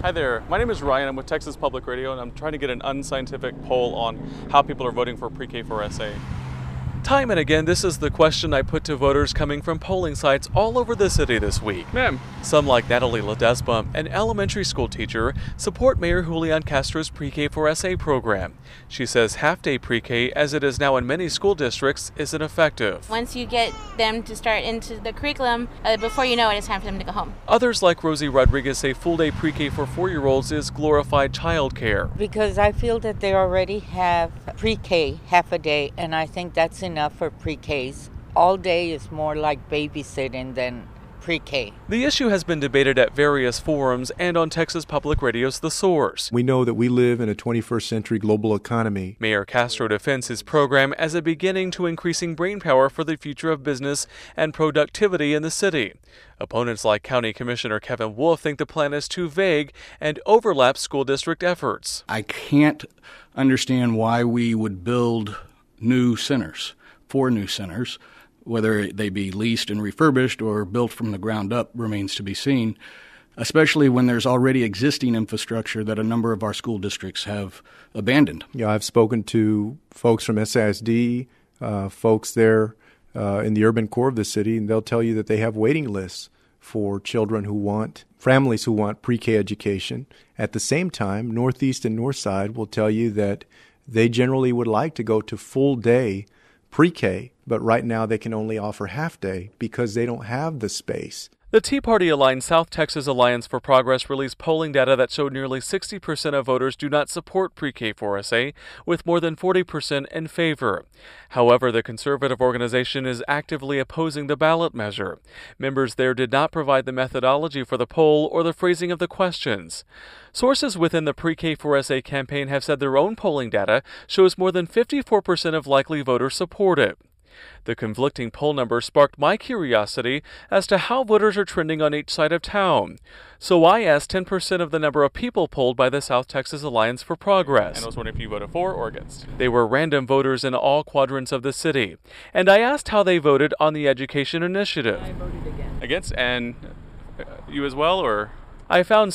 Hi there, my name is Ryan. I'm with Texas Public Radio, and I'm trying to get an unscientific poll on how people are voting for pre-K4SA. Time and again, this is the question I put to voters coming from polling sites all over the city this week. Ma'am. Some, like Natalie Ledesma, an elementary school teacher, support Mayor Julian Castro's pre-K4SA program. She says half-day pre-K, as it is now in many school districts, isn't effective. Once you get them to start into the curriculum, before you know it, it's time for them to go home. Others, like Rosie Rodriguez, say full-day pre-K for 4-year-olds is glorified childcare. Because I feel that they already have pre-K half a day, and I think that's enough for pre-Ks. All day is more like babysitting than pre-K. The issue has been debated at various forums and on Texas Public Radio's The Source. We know that we live in a 21st century global economy. Mayor Castro defends his program as a beginning to increasing brainpower for the future of business and productivity in the city. Opponents like County Commissioner Kevin Wolf think the plan is too vague and overlaps school district efforts. I can't understand why we would build new centers, 4 new centers. Whether they be leased and refurbished or built from the ground up remains to be seen, especially when there's already existing infrastructure that a number of our school districts have abandoned. Yeah, I've spoken to folks from SISD, folks there in the urban core of the city, and they'll tell you that they have waiting lists for families who want pre-K education. At the same time, Northeast and Northside will tell you that they generally would like to go to full day pre-K, but right now they can only offer half-day because they don't have the space. The Tea Party-aligned South Texas Alliance for Progress released polling data that showed nearly 60% of voters do not support pre-K4SA, with more than 40% in favor. However, the conservative organization is actively opposing the ballot measure. Members there did not provide the methodology for the poll or the phrasing of the questions. Sources within the pre-K4SA campaign have said their own polling data shows more than 54% of likely voters support it. The conflicting poll numbers sparked my curiosity as to how voters are trending on each side of town. So I asked 10% of the number of people polled by the South Texas Alliance for Progress. And I was wondering if you voted for or against. They were random voters in all quadrants of the city. And I asked how they voted on the education initiative. I voted against. Against? And you as well, or? I found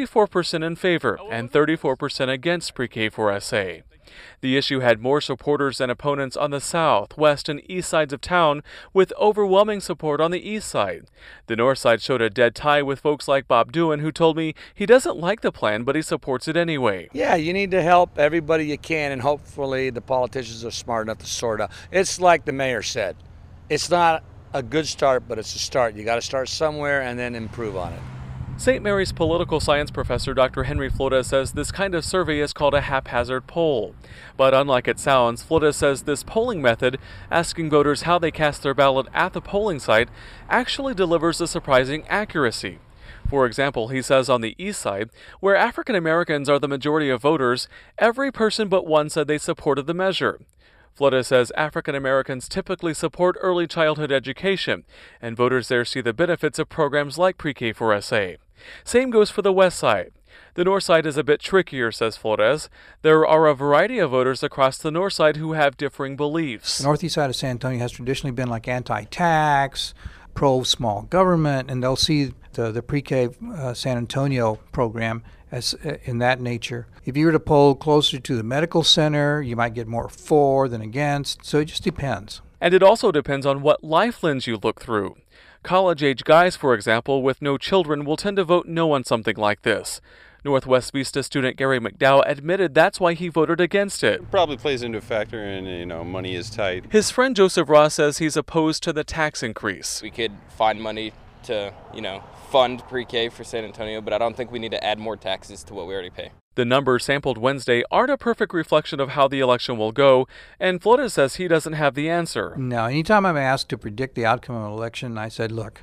64% in favor and 34% against pre-K4SA. The issue had more supporters than opponents on the south, west, and east sides of town, with overwhelming support on the east side. The north side showed a dead tie with folks like Bob Dewan, who told me he doesn't like the plan, but he supports it anyway. Yeah, you need to help everybody you can, and hopefully the politicians are smart enough to sort out. It's like the mayor said, it's not a good start, but it's a start. You got to start somewhere and then improve on it. St. Mary's political science professor Dr. Henry Flores says this kind of survey is called a haphazard poll. But unlike it sounds, Flores says this polling method, asking voters how they cast their ballot at the polling site, actually delivers a surprising accuracy. For example, he says on the east side, where African Americans are the majority of voters, every person but one said they supported the measure. Flores says African Americans typically support early childhood education, and voters there see the benefits of programs like pre-K4SA. Same goes for the west side. The north side is a bit trickier, says Flores. There are a variety of voters across the north side who have differing beliefs. The northeast side of San Antonio has traditionally been like anti-tax, pro-small government, and they'll see the pre-K San Antonio program as in that nature. If you were to poll closer to the medical center, you might get more for than against, so it just depends. And it also depends on what life lens you look through. College-age guys, for example, with no children will tend to vote no on something like this. Northwest Vista student Gary McDowell admitted that's why he voted against it. It probably plays into a factor in, money is tight. His friend Joseph Ross says he's opposed to the tax increase. We could find money to, fund pre-K for San Antonio, but I don't think we need to add more taxes to what we already pay. The numbers sampled Wednesday aren't a perfect reflection of how the election will go, and Flores says he doesn't have the answer. No, anytime I'm asked to predict the outcome of an election, I said, look,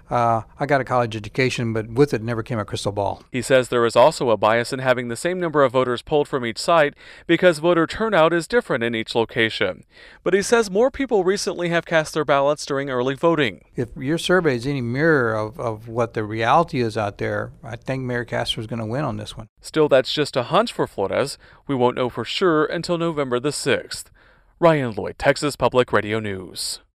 I got a college education, but with it never came a crystal ball. He says there is also a bias in having the same number of voters polled from each site because voter turnout is different in each location. But he says more people recently have cast their ballots during early voting. If your survey is any mirror of what the reality is out there, I think Mayor Castro is going to win on this one. Still, that's just a hunch for Flores. We won't know for sure until November the 6th. Ryan Lloyd, Texas Public Radio News.